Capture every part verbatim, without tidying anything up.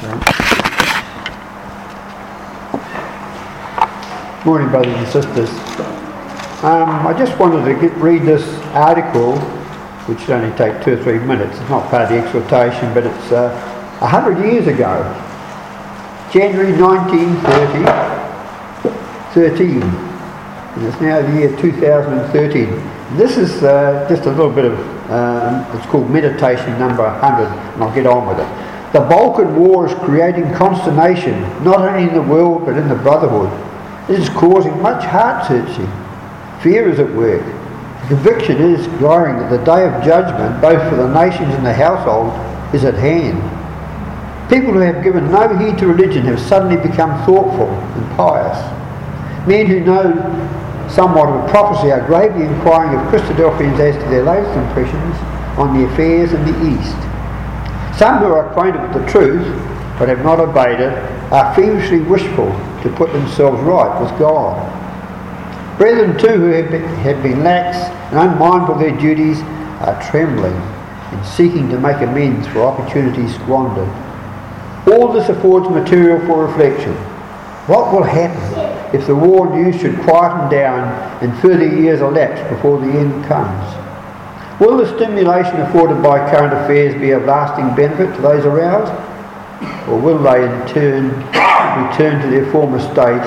Morning, brothers and sisters. Um, I just wanted to get, read this article, which should only take two or three minutes. It's not part of the exhortation, but it's uh, a hundred years ago, January nineteen thirteen, and it's now the year two thousand thirteen. This is uh, just a little bit of, um, it's called meditation number one hundred, and I'll get on with it. The Balkan War is creating consternation, not only in the world, but in the Brotherhood. It is causing much heart-searching. Fear is at work. The conviction is growing that the day of judgment, both for the nations and the household, is at hand. People who have given no heed to religion have suddenly become thoughtful and pious. Men who know somewhat of a prophecy are gravely inquiring of Christadelphians as to their latest impressions on the affairs in the East. Some who are acquainted with the truth, but have not obeyed it, are feverishly wishful to put themselves right with God. Brethren too who have been, have been lax and unmindful of their duties are trembling and seeking to make amends for opportunities squandered. All this affords material for reflection. What will happen if the war news should quieten down and further years elapse before the end comes? Will the stimulation afforded by current affairs be of lasting benefit to those aroused? Or will they in turn return to their former state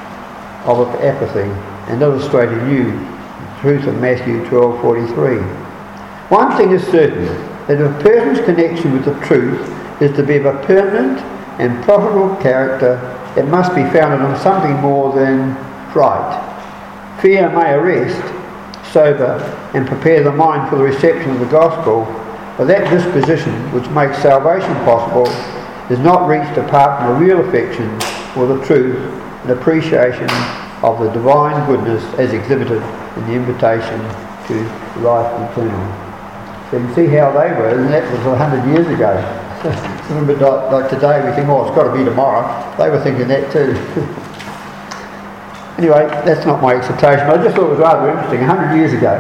of apathy and illustrate anew the truth of Matthew twelve forty-three? One thing is certain, that if a person's connection with the truth is to be of a permanent and profitable character, it must be founded on something more than fright. Fear may arrest, sober, and prepare the mind for the reception of the gospel, but that disposition which makes salvation possible is not reached apart from a real affection for the truth and appreciation of the divine goodness as exhibited in the invitation to life eternal. So you can see how they were, and that was a hundred years ago. It's a little bit like, like today, we think, oh, it's got to be tomorrow. They were thinking that too. Anyway, that's not my exhortation, but I just thought it was rather interesting, a hundred years ago.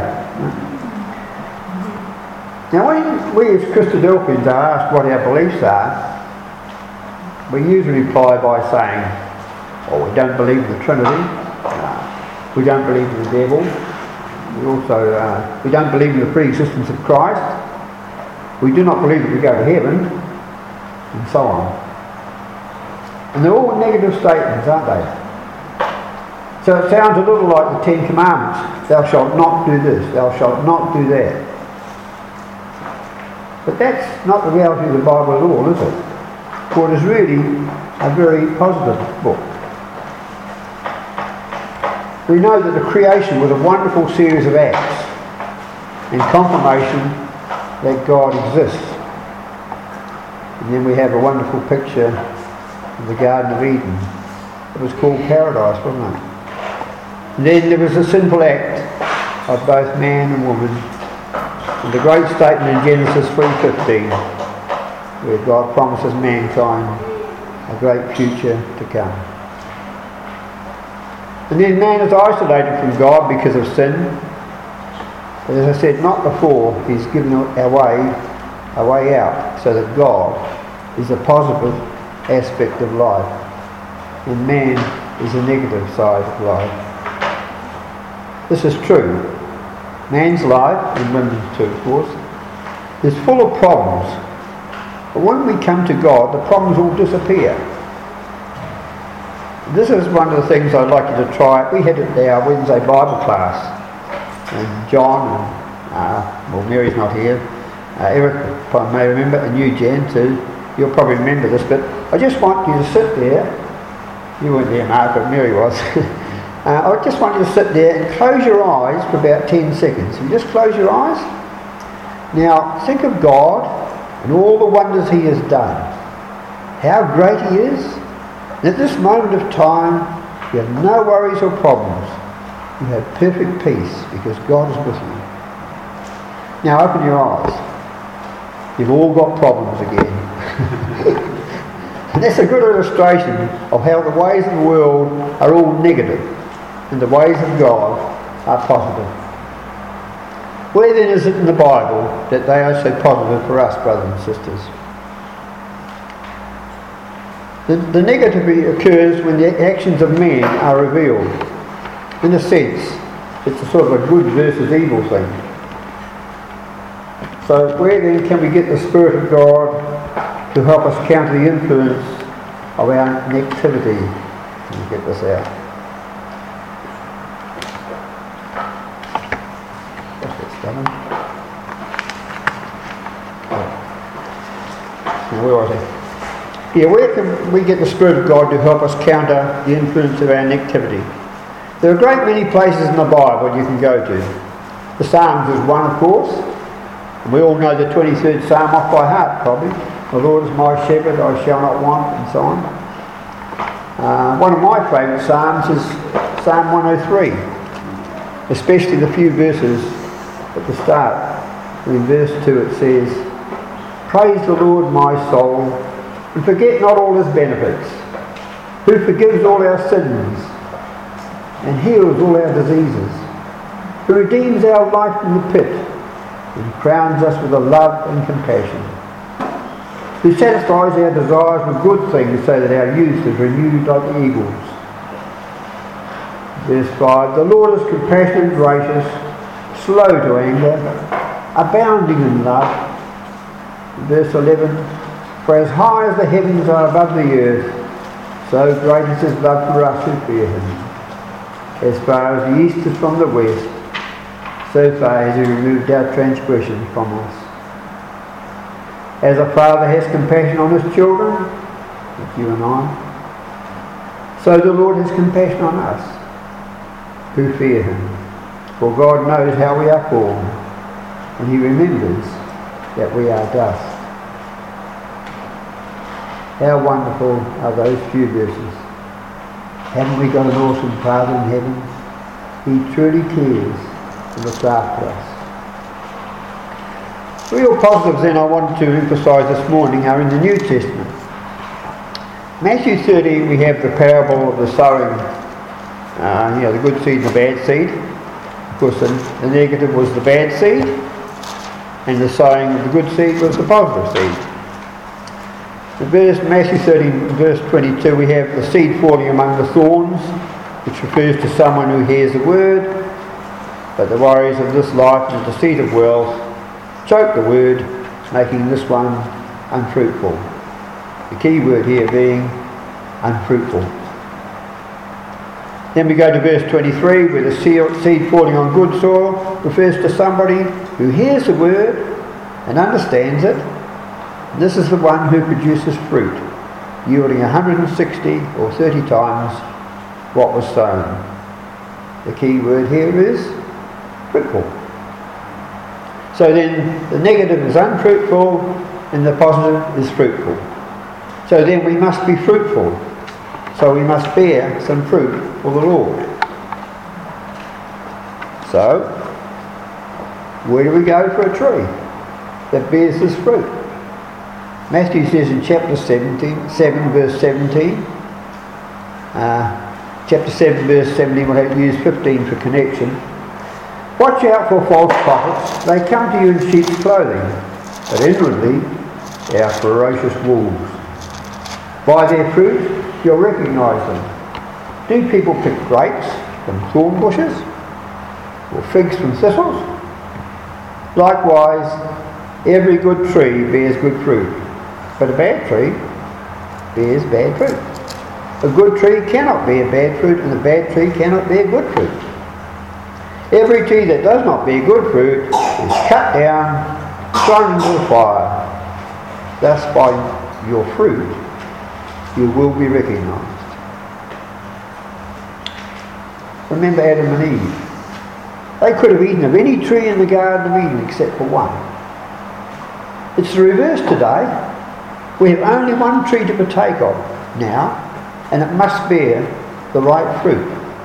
Now, when we as Christadelphians are asked what our beliefs are, we usually reply by saying, oh, we don't believe in the Trinity, uh, we don't believe in the devil, we also uh, we don't believe in the pre-existence of Christ, we do not believe that we go to heaven, and so on. And they're all negative statements, aren't they? So it sounds a little like the Ten Commandments. Thou shalt not do this, thou shalt not do that. But that's not the reality of the Bible at all, is it? For it is really a very positive book. We know that the creation was a wonderful series of acts and confirmation that God exists. And then we have a wonderful picture of the Garden of Eden. It was called paradise, wasn't it? And then there was the sinful act of both man and woman, and the great statement in Genesis three fifteen, where God promises mankind a great future to come. And then man is isolated from God because of sin. But as I said, not before he's given a way, a way out, so that God is the positive aspect of life, and man is the negative side of life. This is true. Man's life, and women's too, of course, is full of problems. But when we come to God, the problems all disappear. This is one of the things I'd like you to try. We had our Wednesday Bible class, and John, and uh, well, Mary's not here, uh, Eric I may remember, and you, Jan, too. You'll probably remember this, but I just want you to sit there. You weren't there, Mark, but Mary was. uh, I just want you to sit there and close your eyes for about ten seconds. You just close your eyes. Now, think of God and all the wonders he has done. How great he is. And at this moment of time, you have no worries or problems. You have perfect peace because God is with you. Now open your eyes. You've all got problems again. And that's a good illustration of how the ways of the world are all negative and the ways of God are positive. Where then is it in the Bible that they are so positive for us, brothers and sisters? The, the negativity occurs when the actions of man are revealed. In a sense, it's a sort of a good versus evil thing. So where then can we get the Spirit of God to help us counter the influence of our negativity? Let me get this out. What's that spelling? Oh. Now, where was I? Yeah, where can we get the Spirit of God to help us counter the influence of our negativity? There are a great many places in the Bible you can go to. The Psalms is one, of course. And we all know the twenty-third Psalm off by heart, probably. The Lord is my shepherd, I shall not want, and so on. Uh, one of my favourite Psalms is Psalm one oh three, especially the few verses at the start. In verse two it says, "Praise the Lord, my soul, and forget not all his benefits, who forgives all our sins and heals all our diseases, who redeems our life from the pit and crowns us with a love and compassion, who satisfies our desires with good things so that our youth is renewed like the eagles." Verse five, "The Lord is compassionate and gracious, slow to anger, abounding in love." Verse eleven, "For as high as the heavens are above the earth, so great is his love for us who fear him. As far as the east is from the west, so far has he removed our transgressions from us. As a father has compassion on his children," like you and I, "so the Lord has compassion on us who fear him. For God knows how we are formed, and he remembers that we are dust." How wonderful are those few verses. Haven't we got an awesome Father in heaven? He truly cares and looks after us. Real positives then I wanted to emphasise this morning are in the New Testament. Matthew thirteen we have the parable of the sowing, uh, you know, the good seed and the bad seed. Of course the, the negative was the bad seed, and the sowing of the good seed was the positive seed. In verse, Matthew thirteen, verse twenty-two, we have the seed falling among the thorns, which refers to someone who hears the word, but the worries of this life and the deceit of wealth choke the word, making this one unfruitful. The key word here being unfruitful. Then we go to verse twenty-three, where the seed falling on good soil refers to somebody who hears the word and understands it. This is the one who produces fruit, yielding one hundred sixty or thirty times what was sown. The key word here is fruitful. So then the negative is unfruitful and the positive is fruitful. So then we must be fruitful. So we must bear some fruit for the Lord. So, where do we go for a tree that bears this fruit? Matthew says in chapter seventeen, seven verse seventeen, uh, chapter seven verse seventeen, we'll have to use fifteen for connection. "Watch out for false prophets. They come to you in sheep's clothing, but inwardly they are ferocious wolves. By their fruit you'll recognise them. Do people pick grapes from thorn bushes, or figs from thistles? Likewise, every good tree bears good fruit, but a bad tree bears bad fruit. A good tree cannot bear bad fruit, and a bad tree cannot bear good fruit. Every tree that does not bear good fruit is cut down, thrown into the fire. Thus by your fruit you will be recognised." Remember Adam and Eve. They could have eaten of any tree in the Garden of Eden except for one. It's the reverse today. We have only one tree to partake of now, and it must bear the right fruit.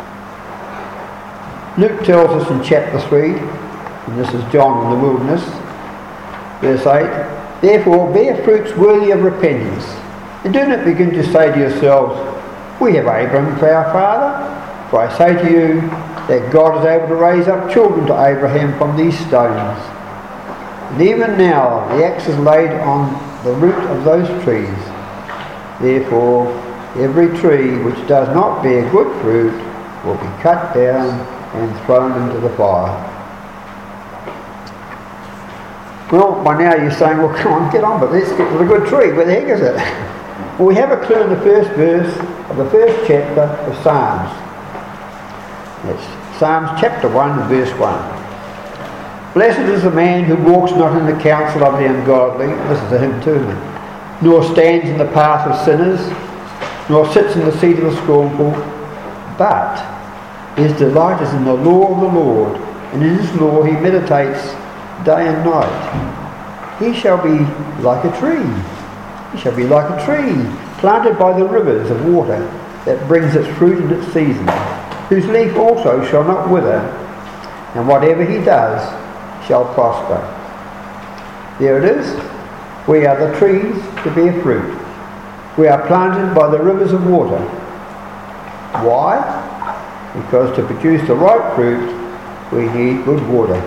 Luke tells us in chapter three, and this is John in the wilderness, verse eight, "Therefore bear fruits worthy of repentance, and do not begin to say to yourselves, 'We have Abraham for our father,' for I say to you that God is able to raise up children to Abraham from these stones. And even now the axe is laid on the root of those trees. Therefore, every tree which does not bear good fruit will be cut down and thrown into the fire. Well, by now you're saying, well, come on, get on, but let's get to the good tree. Where the heck is it? Well, we have a clue in the first verse of the first chapter of Psalms. It's Psalms chapter one, verse one. Blessed is the man who walks not in the counsel of the ungodly. This is a hymn too, isn't it? Nor stands in the path of sinners, nor sits in the seat of the scornful, but his delight is in the law of the Lord, and in his law he meditates day and night. He shall be like a tree. He shall be like a tree planted by the rivers of water that brings its fruit in its season, whose leaf also shall not wither, and whatever he does shall prosper. There it is. We are the trees to bear fruit. We are planted by the rivers of water. Why? Because to produce the right fruit, we need good water.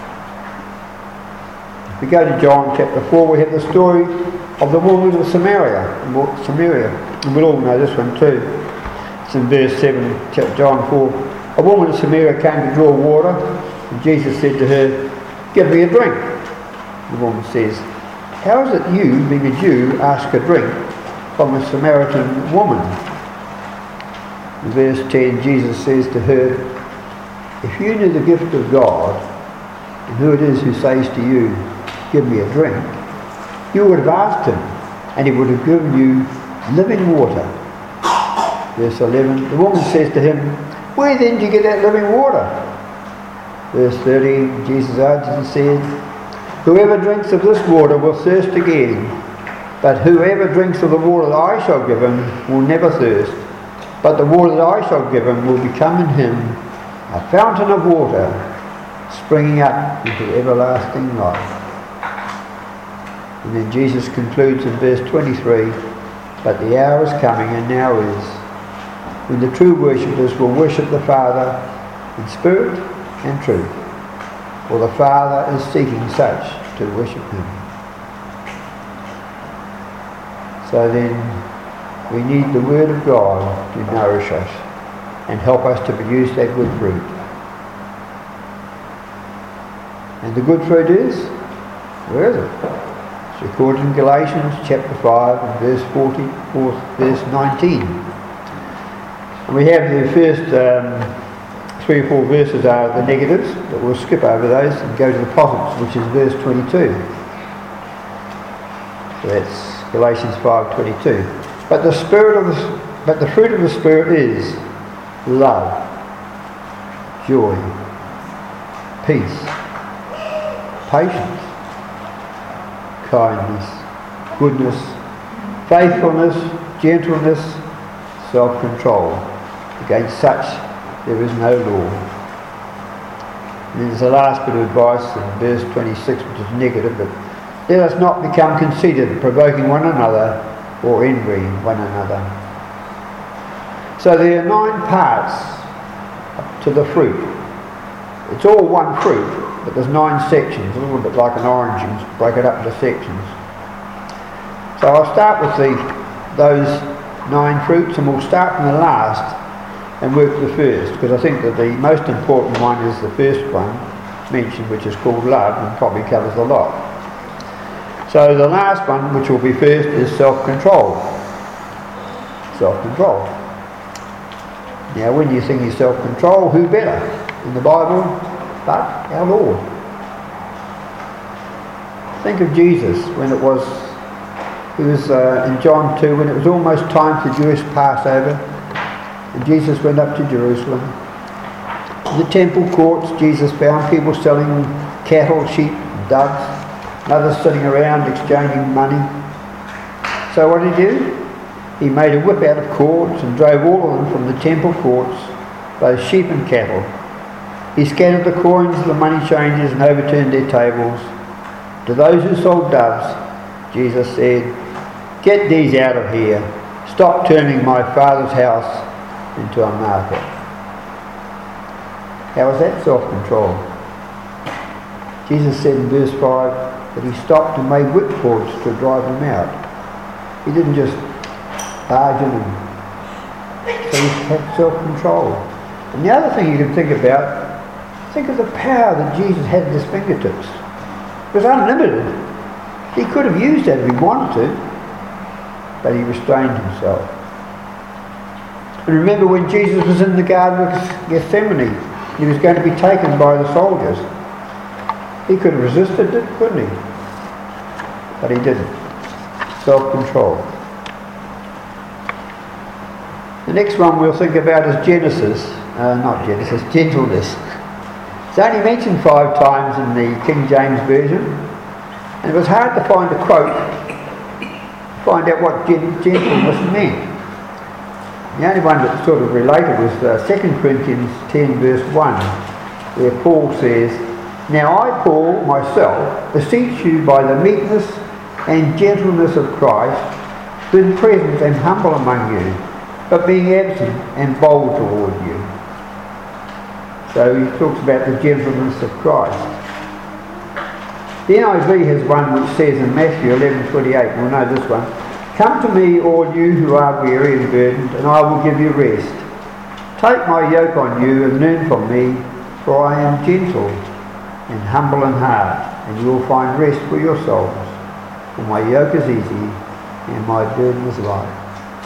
If we go to John chapter four, we have the story of the woman of Samaria. Samaria. And we'll all know this one too. It's in verse seven, John four. A woman of Samaria came to draw water, and Jesus said to her, "Give me a drink." The woman says, "How is it you, being a Jew, ask a drink from a Samaritan woman?" In verse ten, Jesus says to her, "If you knew the gift of God, and who it is who says to you, 'Give me a drink,' you would have asked him, and he would have given you living water." Verse eleven, the woman says to him, "Where then do you get that living water?" Verse thirteen, Jesus answered and said, "Whoever drinks of this water will thirst again, but whoever drinks of the water that I shall give him will never thirst. But the water that I shall give him will become in him a fountain of water, springing up into everlasting life." And then Jesus concludes in verse twenty-three, "But the hour is coming, and now is, when the true worshippers will worship the Father in spirit and truth. For the Father is seeking such to worship him." So then, we need the Word of God to nourish us and help us to produce that good fruit. And the good fruit is, where is it? It's recorded in Galatians chapter five and verse forty, verse nineteen. And we have the first um, three or four verses are the negatives, but we'll skip over those and go to the positives, which is verse twenty-two. So that's Galatians five twenty-two. But the spirit of the but the fruit of the Spirit is love, joy, peace, patience, kindness, goodness, faithfulness, gentleness, self-control. Against such there is no law. And then there's the last bit of advice in verse twenty-six, which is negative, but let us not become conceited, provoking one another or envying one another. So there are nine parts to the fruit. It's all one fruit, but there's nine sections, a little bit like an orange, and break it up into sections. So I'll start with the those nine fruits, and we'll start from the last and work the first, because I think that the most important one is the first one mentioned, which is called love, and probably covers a lot. So the last one, which will be first, is self-control. Self-control. Now when you think of self-control, who better in the Bible but our Lord? Think of Jesus when it was, he was uh, in John two, when it was almost time for the Jewish Passover, and Jesus went up to Jerusalem. In the temple courts, Jesus found people selling cattle, sheep, and doves, and others sitting around exchanging money. So what did he do? He made a whip out of cords and drove all of them from the temple courts, both sheep and cattle. He scattered the coins of the money changers and overturned their tables. To those who sold doves, Jesus said, "Get these out of here. Stop turning my Father's house into a market." How was that self-control? Jesus said in verse five that he stopped and made whipcords to drive them out. He didn't just larger than him. So he had self-control. And the other thing you can think about, think of the power that Jesus had at his fingertips. It was unlimited. He could have used that if he wanted to, but he restrained himself. And remember when Jesus was in the Garden of Gethsemane, he was going to be taken by the soldiers. He could have resisted it, couldn't he? But he didn't. Self-control. The next one we'll think about is Genesis. Uh, not Genesis, gentleness. It's only mentioned five times in the King James Version. And it was hard to find a quote, find out what gentleness meant. The only one that sort of related was uh, Second Corinthians ten verse one, where Paul says, "Now I, Paul, myself, beseech you by the meekness and gentleness of Christ, being present and humble among you, but being absent and bold toward you." So he talks about the gentleness of Christ. The N I V has one which says in Matthew eleven twenty-eight, we'll know this one, "Come to me, all you who are weary and burdened, and I will give you rest. Take my yoke on you and learn from me, for I am gentle and humble in heart, and you will find rest for your souls. For my yoke is easy and my burden is light."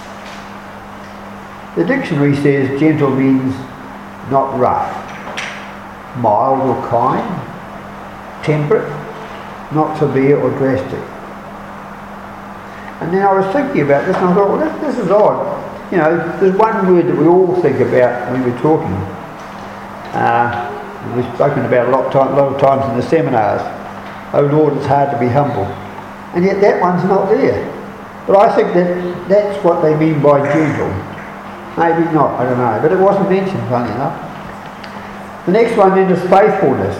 The dictionary says gentle means not rough, mild or kind, temperate, not severe or drastic. And then I was thinking about this and I thought, well, this, this is odd. You know, there's one word that we all think about when we're talking. Uh, we've spoken about a lot, of time, a lot of times in the seminars. Oh Lord, it's hard to be humble. And yet that one's not there. But I think that that's what they mean by gentle. Maybe not, I don't know. But it wasn't mentioned, funny enough. The next one then is faithfulness.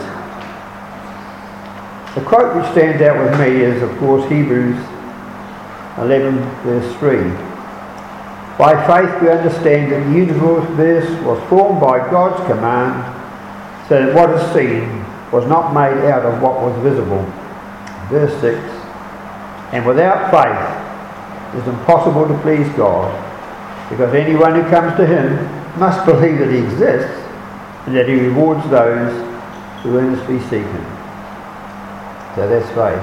The quote which stands out with me is, of course, Hebrews eleven verse three. "By faith we understand that the universe was formed by God's command, so that what is seen was not made out of what was visible." Verse six. "And without faith it is impossible to please God, because anyone who comes to him must believe that he exists, and that he rewards those who earnestly seek him." So that's faith.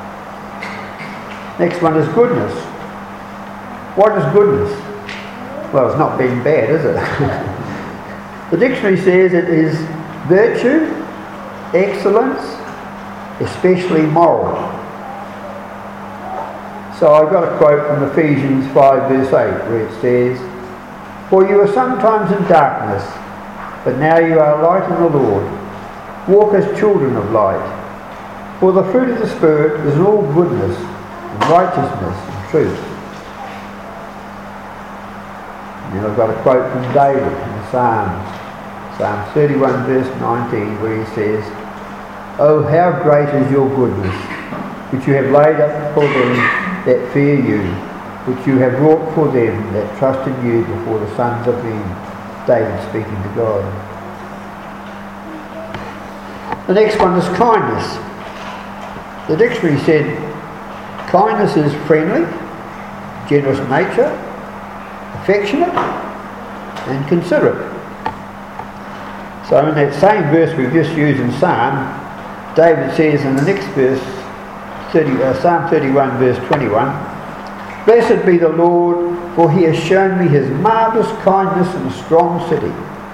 Next one is goodness. What is goodness? Well, it's not being bad, is it? The dictionary says it is virtue, excellence, especially moral. So I've got a quote from Ephesians five verse eight where it says, "For you were sometimes in darkness, but now you are light in the Lord. Walk as children of light. For the fruit of the Spirit is in all goodness and righteousness and truth." And then I've got a quote from David in the Psalms, Psalm thirty-one verse nineteen, where he says, "Oh, how great is your goodness, which you have laid up for them that fear you, which you have wrought for them that trust in you before the sons of men." David speaking to God. The next one is kindness. The dictionary said kindness is friendly, generous nature, affectionate and considerate. So in that same verse we've just used in Psalm, David says in the next verse, thirty, uh, Psalm thirty-one verse twenty-one, "Blessed be the Lord, for he has shown me his marvellous kindness in a strong city."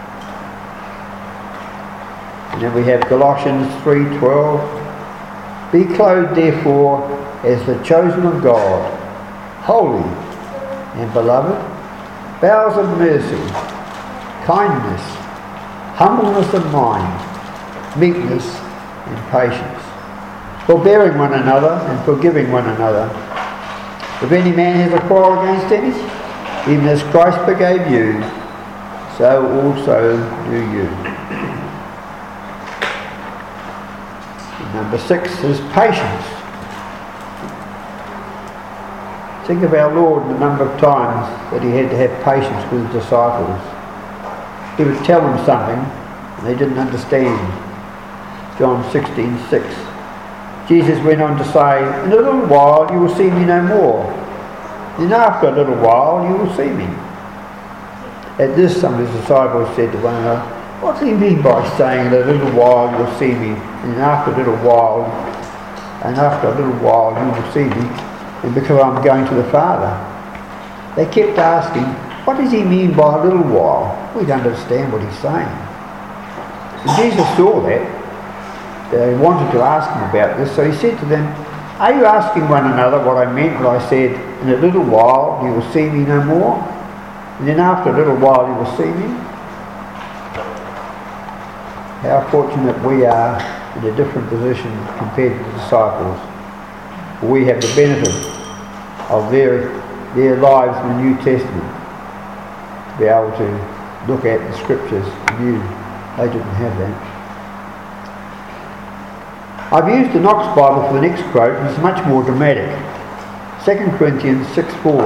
And then we have Colossians three twelve, "Be clothed therefore as the chosen of God, holy and beloved, bowels of mercy, kindness, humbleness of mind, meekness and patience, forbearing one another and forgiving one another. If any man has a quarrel against any, even as Christ forgave you, so also do you." And number six is patience. Think of our Lord the number of times that he had to have patience with his disciples. He would tell them something and they didn't understand. John sixteen six. Jesus went on to say, "In a little while you will see me no more, Then after a little while you will see me. At this some of his disciples said to one another, what does he mean by saying that a little while you'll see me, and after a little while, and after a little while you will see me, and because I'm going to the Father? They kept asking, what does he mean by a little while? We don't understand what he's saying. And Jesus saw that. They wanted to ask him about this, so he said to them, are you asking one another what I meant when I said, in a little while you will see me no more, and then after a little while you will see me? How fortunate we are in a different position compared to the disciples. We have the benefit of their, their lives in the New Testament to be able to look at the scriptures anew. They didn't have that. I've used the Knox Bible for the next quote, and it's much more dramatic. Second Corinthians six four.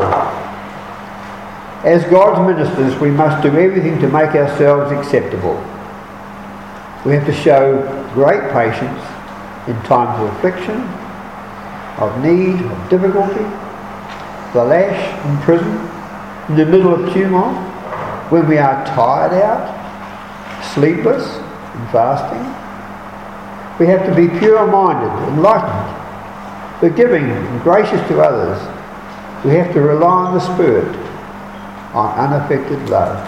As God's ministers, we must do everything to make ourselves acceptable. We have to show great patience in times of affliction, of need, of difficulty, the lash in prison, in the middle of tumult, when we are tired out, sleepless and fasting. We have to be pure-minded, enlightened, forgiving and gracious to others. We have to rely on the Spirit, on unaffected love.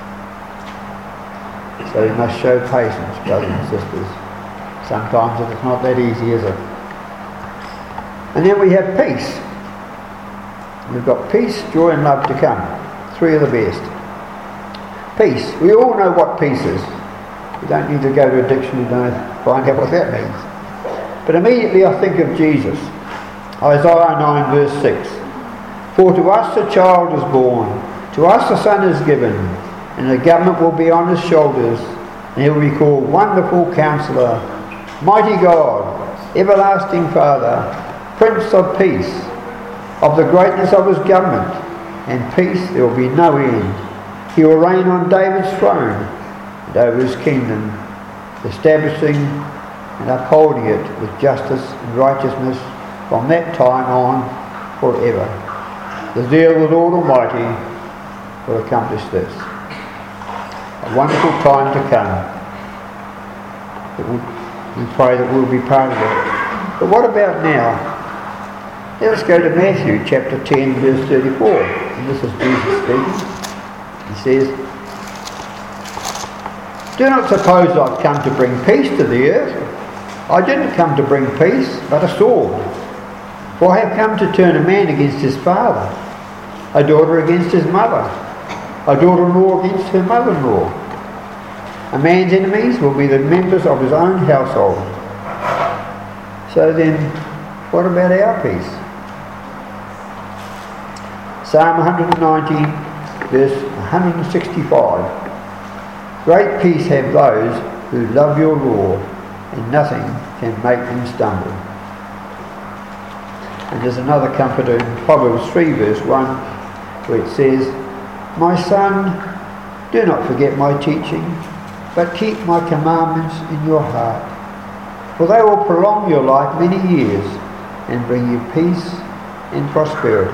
So we must show patience, brothers and sisters. Sometimes it's not that easy, is it? And then we have peace. We've got peace, joy and love to come. Three of the best. Peace. We all know what peace is. You don't need to go to a dictionary to find out what that means. But immediately I think of Jesus. Isaiah nine verse six. For to us a child is born, to us a son is given, and the government will be on his shoulders, and he will be called Wonderful Counselor, Mighty God, Everlasting Father, Prince of Peace. Of the greatness of his government and peace there will be no end. He will reign on David's throne and over his kingdom, establishing and upholding it with justice and righteousness from that time on forever. The zeal of the Lord Almighty will accomplish this. A wonderful time to come. We pray that we'll be part of it. But what about now? Let's go to Matthew chapter ten verse thirty-four. And this is Jesus speaking. He says, do not suppose I've come to bring peace to the earth. I didn't come to bring peace, but a sword. For I have come to turn a man against his father, a daughter against his mother, a daughter-in-law against her mother-in-law. A man's enemies will be the members of his own household. So then, what about our peace? Psalm one ninety, verse one sixty-five. Great peace have those who love your law, and nothing can make them stumble. And there's another comforter in Proverbs three, verse one, where it says, my son, do not forget my teaching, but keep my commandments in your heart. For they will prolong your life many years, and bring you peace and prosperity.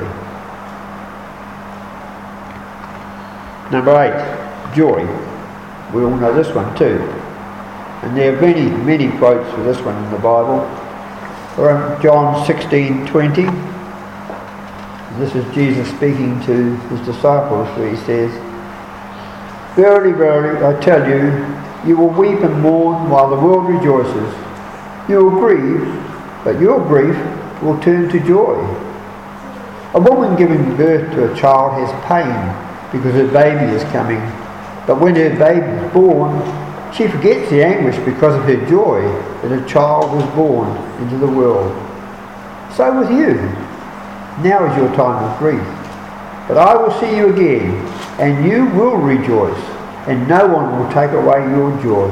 Number eight, joy. We all know this one too. And there are many, many quotes for this one in the Bible. From John sixteen twenty. This is Jesus speaking to his disciples, where he says, verily, verily, I tell you, you will weep and mourn while the world rejoices. You will grieve, but your grief will turn to joy. A woman giving birth to a child has pain because her baby is coming, but when her baby is born, she forgets the anguish because of her joy that a child was born into the world. So with you, now is your time of grief, but I will see you again, and you will rejoice, and no one will take away your joy.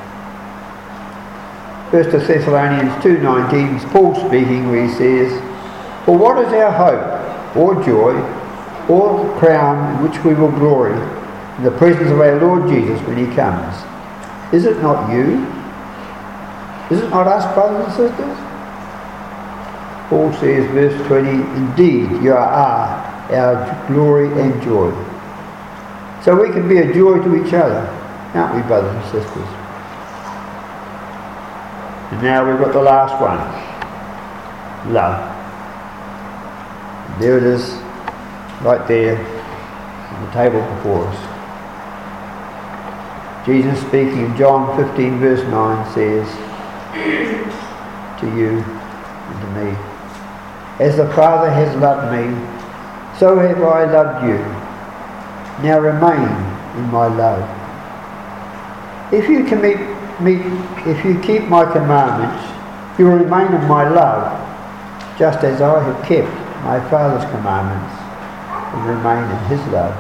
First Thessalonians two nineteen is Paul speaking, where he says, for what is our hope, or joy, or the crown in which we will glory in the presence of our Lord Jesus when he comes? Is it not you? Is it not us, brothers and sisters? Paul says, verse twenty, indeed you are, our glory and joy. So we can be a joy to each other, aren't we, brothers and sisters? And now we've got the last one. Love. There it is, right there on the table before us. Jesus speaking in John fifteen verse nine says, to you and to me, as the Father has loved me, so have I loved you. Now remain in my love. If you commit, meet, if you keep my commandments, you will remain in my love, just as I have kept my Father's commandments and remain in his love.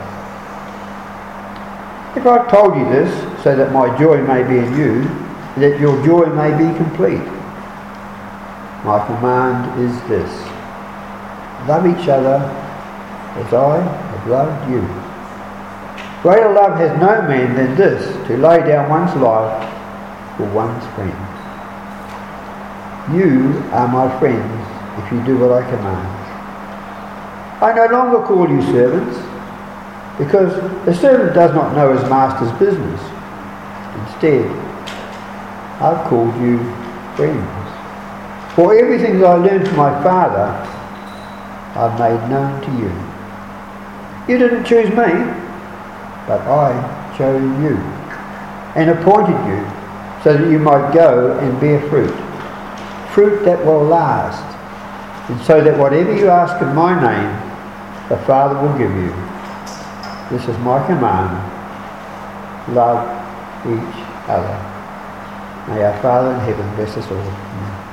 If I've told you this, so that my joy may be in you, that your joy may be complete, my command is this: love each other as I have loved you. Greater love has no man than this, to lay down one's life for one's friends. You are my friends if you do what I command. I no longer call you servants, because the servant does not know his master's business. Instead, I've called you friends. For everything that I learned from my Father, I've made known to you. You didn't choose me, but I chose you and appointed you so that you might go and bear fruit, fruit that will last, and so that whatever you ask in my name, the Father will give you. This is my command: love each other. May our Father in heaven bless us all. Amen.